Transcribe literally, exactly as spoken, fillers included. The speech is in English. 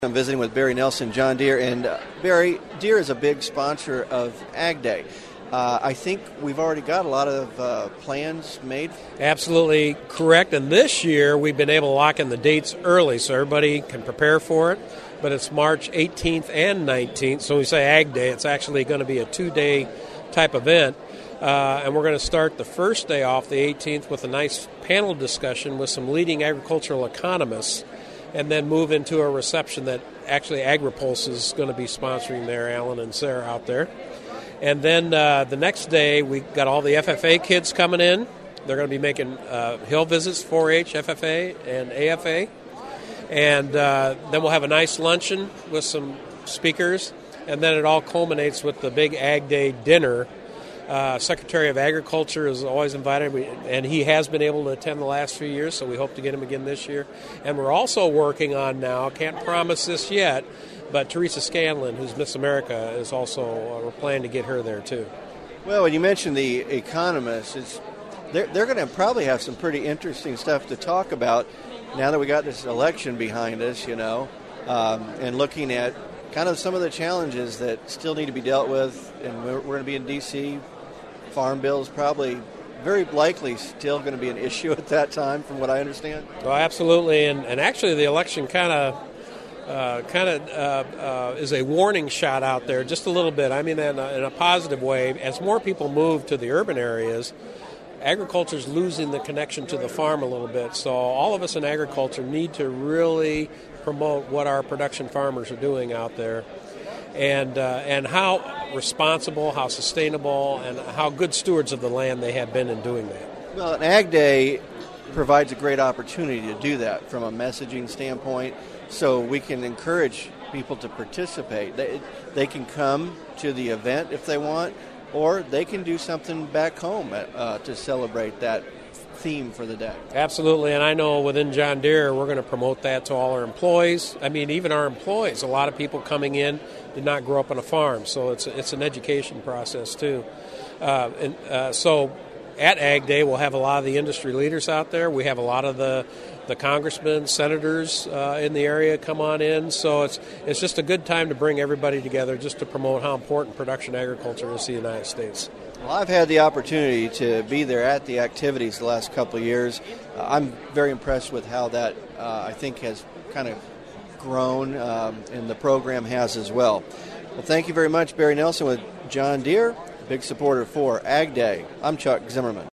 I'm visiting with Barry Nelson, John Deere, and uh, Barry, Deere is a big sponsor of Ag Day. Uh, I think we've already got a lot of uh, plans made. Absolutely correct, and this year we've been able to lock in the dates early so everybody can prepare for it, but it's March eighteenth and nineteenth, so when we say Ag Day, it's actually going to be a two-day type event, uh, and we're going to start the first day off, the eighteenth, with a nice panel discussion with some leading agricultural economists, and then move into a reception that actually AgriPulse is going to be sponsoring there, Alan and Sarah out there. And then uh, the next day, we got all the F F A kids coming in. They're going to be making uh, hill visits, four H, F F A, and A F A. And uh, then we'll have a nice luncheon with some speakers. And then it all culminates with the big Ag Day dinner. Uh, Secretary of Agriculture is always invited, we, and he has been able to attend the last few years, so we hope to get him again this year. And we're also working on now, can't promise this yet, but Teresa Scanlon, who's Miss America, is also, uh, we're planning to get her there too. Well, when you mentioned the economists, it's, they're, they're going to probably have some pretty interesting stuff to talk about now that we got this election behind us, you know, um, and looking at kind of some of the challenges that still need to be dealt with. And we're, we're going to be in D C Farm Bill is probably very likely still going to be an issue at that time, from what I understand. Well, absolutely, and, and actually the election kind of uh, kind of uh, uh, is a warning shot out there, just a little bit. I mean, in a, in a positive way. As more people move to the urban areas, agriculture is losing the connection to the farm a little bit. So all of us in agriculture need to really promote what our production farmers are doing out there, and uh, and how responsible, how sustainable, and how good stewards of the land they have been in doing that. Well, an Ag Day provides a great opportunity to do that from a messaging standpoint, so we can encourage people to participate. They, they can come to the event if they want, or they can do something back home at, uh, to celebrate that theme for the day. Absolutely, and I know within John Deere we're going to promote that to all our employees. I mean, even our employees, a lot of people coming in did not grow up on a farm, so it's it's an education process too. Uh, and uh, so at Ag Day we'll have a lot of the industry leaders out there. We have a lot of the the congressmen, senators uh, in the area come on in. So it's it's just a good time to bring everybody together just to promote how important production agriculture is to the United States. Well, I've had the opportunity to be there at the activities the last couple of years. Uh, I'm very impressed with how that, uh, I think, has kind of grown, um, and the program has as well. Well, thank you very much, Barry Nelson with John Deere, big supporter for Ag Day. I'm Chuck Zimmerman.